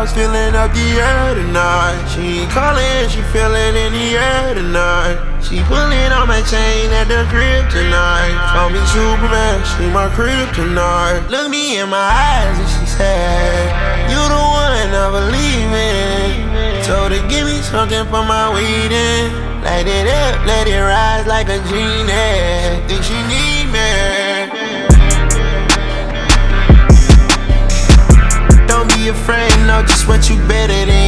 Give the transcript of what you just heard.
clouds filling up the air tonight. She ain't calling, she feeling in the air tonight. She pulling on my chain at the crib tonight. Call me Superman, she my crib tonight. Look me in my eyes and she said, you the one I believe in. Told her give me something for my weedin'. Light it up, let it rise like a genie. Think she need me. Don't be afraid, know just what you better than.